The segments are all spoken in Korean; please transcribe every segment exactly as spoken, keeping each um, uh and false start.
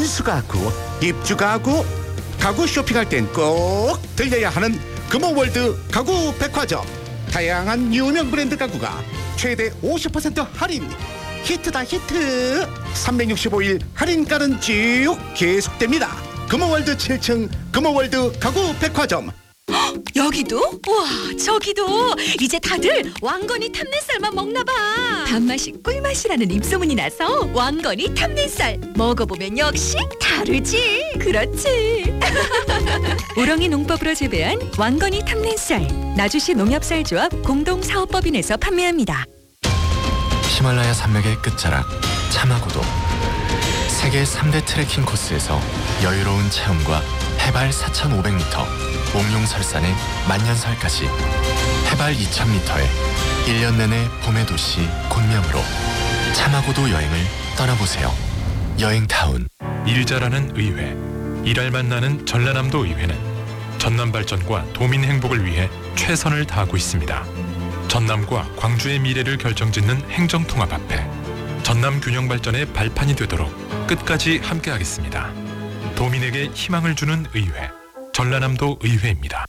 인수가구, 입주가구, 가구 쇼핑할 땐 꼭 들려야 하는 금호월드 가구 백화점. 다양한 유명 브랜드 가구가 최대 오십 퍼센트 할인. 히트다 히트. 삼백육십오 일 할인가는 쭉 계속됩니다. 금호월드 칠 층 금호월드 가구 백화점. 여기도? 우와, 저기도. 이제 다들 왕건이 탑내살만 먹나봐. 단맛이 꿀맛이라는 입소문이 나서 왕건이 탑내살. 먹어보면 역시 다르지. 그렇지. 우렁이 농법으로 재배한 왕건이 탑내살. 나주시 농협쌀조합 공동사업법인에서 판매합니다. 히말라야 산맥의 끝자락 차마고도. 세계 삼 대 트레킹 코스에서 여유로운 체험과 해발 사천오백 미터, 옥룡설산의 만년설까지 해발 이천 미터에 일 년 내내 봄의 도시 곤명으로 차마고도 여행을 떠나보세요. 여행타운. 일 잘하는 의회, 일할 만나는 전라남도 의회는 전남 발전과 도민 행복을 위해 최선을 다하고 있습니다. 전남과 광주의 미래를 결정짓는 행정통합 앞에 전남 균형 발전의 발판이 되도록 끝까지 함께하겠습니다. 도민에게 희망을 주는 의회, 전라남도 의회입니다.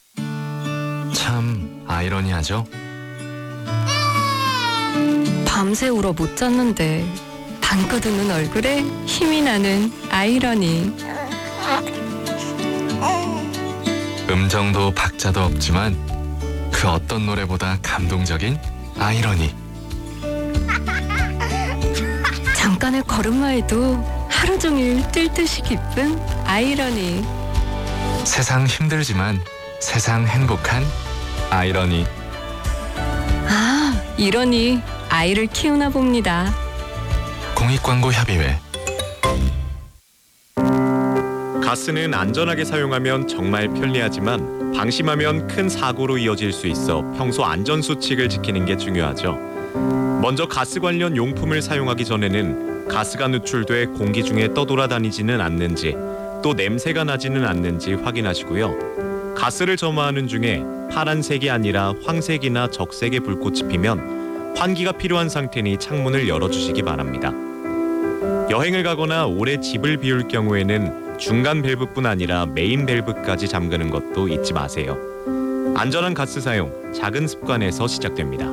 참 아이러니하죠? 밤새 울어 못 잤는데 방긋 웃는 얼굴에 힘이 나는 아이러니. 음정도 박자도 없지만 그 어떤 노래보다 감동적인 아이러니. 잠깐의 걸음마에도 하루 종일 뛸 듯이 기쁜 아이러니. 세상 힘들지만 세상 행복한 아이러니. 아, 이러니 아이를 키우나 봅니다. 공익광고협의회. 가스는 안전하게 사용하면 정말 편리하지만 방심하면 큰 사고로 이어질 수 있어 평소 안전수칙을 지키는 게 중요하죠. 먼저 가스 관련 용품을 사용하기 전에는 가스가 누출돼 공기 중에 떠돌아다니지는 않는지, 또 냄새가 나지는 않는지 확인하시고요. 가스를 점화하는 중에 파란색이 아니라 황색이나 적색의 불꽃이 피면 환기가 필요한 상태니 창문을 열어주시기 바랍니다. 여행을 가거나 오래 집을 비울 경우에는 중간 밸브뿐 아니라 메인 밸브까지 잠그는 것도 잊지 마세요. 안전한 가스 사용, 작은 습관에서 시작됩니다.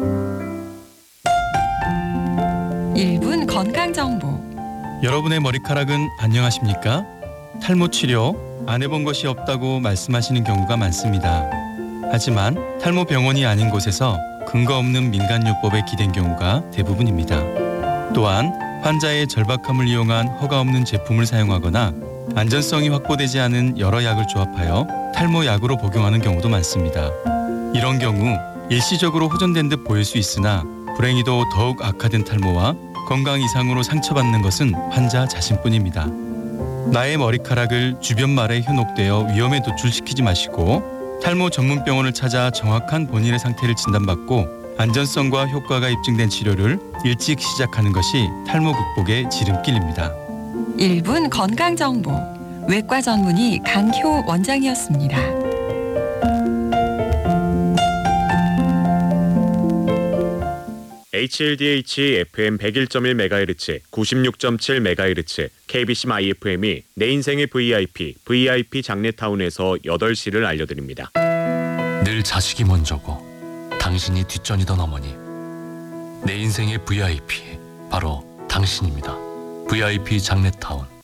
일 분 건강정보. 여러분의 머리카락은 안녕하십니까? 탈모 치료 안 해본 것이 없다고 말씀하시는 경우가 많습니다. 하지만 탈모 병원이 아닌 곳에서 근거 없는 민간요법에 기댄 경우가 대부분입니다. 또한 환자의 절박함을 이용한 허가 없는 제품을 사용하거나 안전성이 확보되지 않은 여러 약을 조합하여 탈모 약으로 복용하는 경우도 많습니다. 이런 경우 일시적으로 호전된 듯 보일 수 있으나 불행히도 더욱 악화된 탈모와 건강 이상으로 상처받는 것은 환자 자신뿐입니다. 나의 머리카락을 주변 말에 현혹되어 위험에 노출시키지 마시고 탈모 전문 병원을 찾아 정확한 본인의 상태를 진단받고 안전성과 효과가 입증된 치료를 일찍 시작하는 것이 탈모 극복의 지름길입니다. 일 분 건강정보. 외과 전문의 강효 원장이었습니다. 에이치엘디에이치 에프엠 백일 점 일 메가헤르츠, 구십육 점 칠 메가헤르츠, 케이비씨 마이에프엠이 내 인생의 브이아이피, 브이아이피 장례타운에서 여덟 시를 알려드립니다. 늘 자식이 먼저고 당신이 뒷전이던 어머니. 내 인생의 브이아이피, 바로 당신입니다. 브이아이피 장례타운.